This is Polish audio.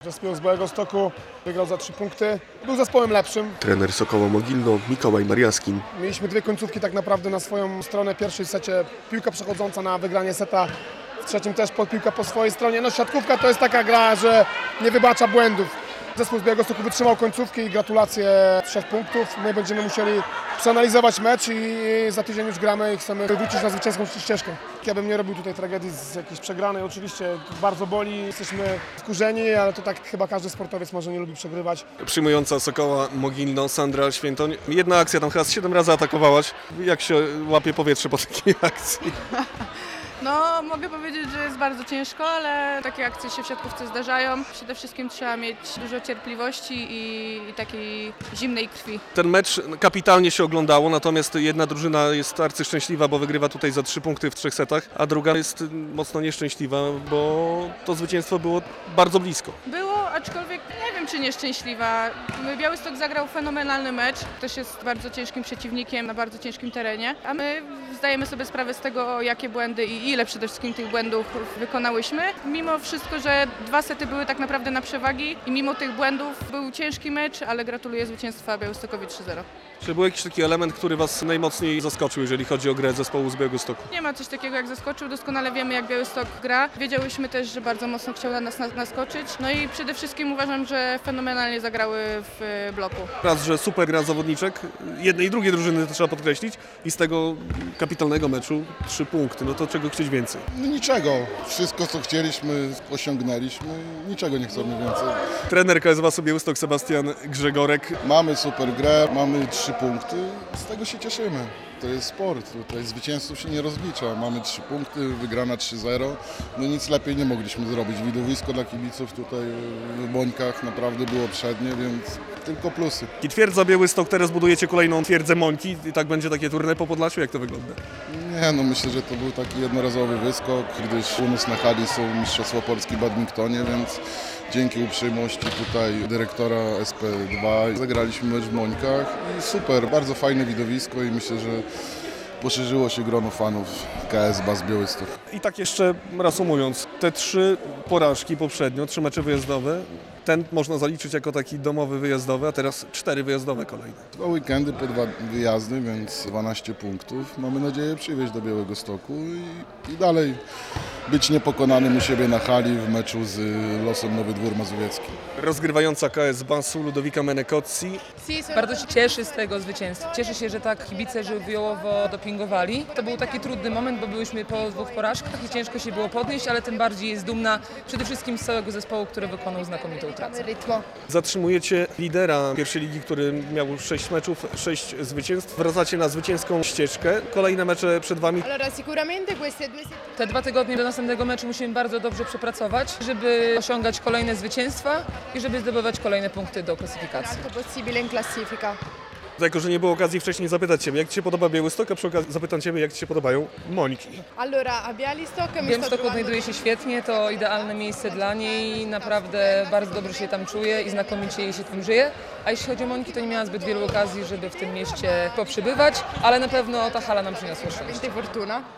Zespół z Białegostoku wygrał za 3 punkty. Był zespołem lepszym. Trener Sokoła Mogilno Mikołaj Mariaskin. Mieliśmy 2 końcówki tak naprawdę na swoją stronę. W pierwszej secie piłka przechodząca na wygranie seta. W trzecim też piłka po swojej stronie. No siatkówka to jest taka gra, że nie wybacza błędów. Zespół z Białegostoku wytrzymał końcówki i gratulacje 3 punktów. My będziemy musieli przeanalizować mecz i za tydzień już gramy i chcemy wrócić na zwycięską ścieżkę. Ja bym nie robił tutaj tragedii z jakiejś przegranej. Oczywiście bardzo boli, jesteśmy skurzeni, ale to tak chyba każdy sportowiec może nie lubi przegrywać. Przyjmująca Sokoła Mogilno Sandra Świętoń. Jedna akcja, tam chyba 7 razy atakowałaś. Jak się łapie powietrze po takiej akcji? No, mogę powiedzieć, że jest bardzo ciężko, ale takie akcje się w siatkówce zdarzają. Przede wszystkim trzeba mieć dużo cierpliwości i takiej zimnej krwi. Ten mecz kapitalnie się oglądało, natomiast jedna drużyna jest arcyszczęśliwa, bo wygrywa tutaj za 3 punkty w 3 setach, a druga jest mocno nieszczęśliwa, bo to zwycięstwo było bardzo blisko. Było, aczkolwiek nie wiem, czy nieszczęśliwa. Białystok zagrał fenomenalny mecz. Też jest bardzo ciężkim przeciwnikiem na bardzo ciężkim terenie, a my zdajemy sobie sprawę z tego, jakie błędy i ile przede wszystkim tych błędów wykonałyśmy. Mimo wszystko, że 2 sety były tak naprawdę na przewagi i mimo tych błędów był ciężki mecz, ale gratuluję zwycięstwa Białystokowi 3-0. Czy był jakiś taki element, który Was najmocniej zaskoczył, jeżeli chodzi o grę zespołu z Białegostoku? Nie ma coś takiego jak zaskoczył, doskonale wiemy jak Białystok gra. Wiedziałyśmy też, że bardzo mocno chciał na nas naskoczyć. No i przede wszystkim uważam, że fenomenalnie zagrały w bloku. Raz, że super gra zawodniczek, jednej i drugiej drużyny to trzeba podkreślić i z tego kapitalnego meczu 3 punkty, no to czego chcieć więcej? No niczego. Wszystko, co chcieliśmy, osiągnęliśmy. Niczego nie chcemy więcej. Trener KSW Białystok Sebastian Grzegorek. Mamy super grę, mamy 3 punkty. Z tego się cieszymy. To jest sport. Tutaj zwycięzców się nie rozlicza. Mamy 3 punkty, wygrana 3-0. No nic lepiej nie mogliśmy zrobić. Widowisko dla kibiców tutaj w Bońkach naprawdę było przednie, więc tylko plusy. I twierdza Białystok, teraz budujecie kolejną twierdzę Mońki i tak będzie takie turne po Podlasiu, jak to wygląda? Nie, no myślę, że to był taki jednorazowy wyskok, gdyż u nas na hali są Mistrzostwa Polski w badmintonie, więc dzięki uprzejmości tutaj dyrektora SP2 zagraliśmy mecz w Mońkach i super, bardzo fajne widowisko i myślę, że poszerzyło się grono fanów KS Bas Białystok. I tak jeszcze reasumując, te 3 porażki poprzednio, 3 mecze wyjazdowe, ten można zaliczyć jako taki domowy wyjazdowy, a teraz 4 wyjazdowe kolejne. 2 weekendy po 2 wyjazdy, więc 12 punktów. Mamy nadzieję przywieźć do Białegostoku i dalej być niepokonanym u siebie na hali w meczu z Losem Nowy Dwór Mazowiecki. Rozgrywająca KS Basu Ludowika Menekotzi. Bardzo się cieszy z tego zwycięstwa. Cieszę się, że tak kibice żywiołowo dopingowali. To był taki trudny moment, bo byliśmy po 2 porażkach i ciężko się było podnieść, ale tym bardziej jest dumna przede wszystkim z całego zespołu, który wykonał znakomitą pracę. Zatrzymujecie lidera pierwszej ligi, który miał 6 meczów, 6 zwycięstw. Wracacie na zwycięską ścieżkę. Kolejne mecze przed Wami. Te 2 tygodnie do następnego meczu musimy bardzo dobrze przepracować, żeby osiągać kolejne zwycięstwa i żeby zdobywać kolejne punkty do klasyfikacji. Jako, że nie było okazji wcześniej zapytać Ciebie, jak Ci się podoba Białystok, a przy okazji zapytam Ciebie, jak Ci się podobają Mońki. Białystok odnajduje się świetnie, to idealne miejsce dla niej, naprawdę bardzo dobrze się tam czuje i znakomicie jej się tam żyje. A jeśli chodzi o Mońki, to nie miała zbyt wielu okazji, żeby w tym mieście poprzybywać, ale na pewno ta hala nam przyniosła szczęście.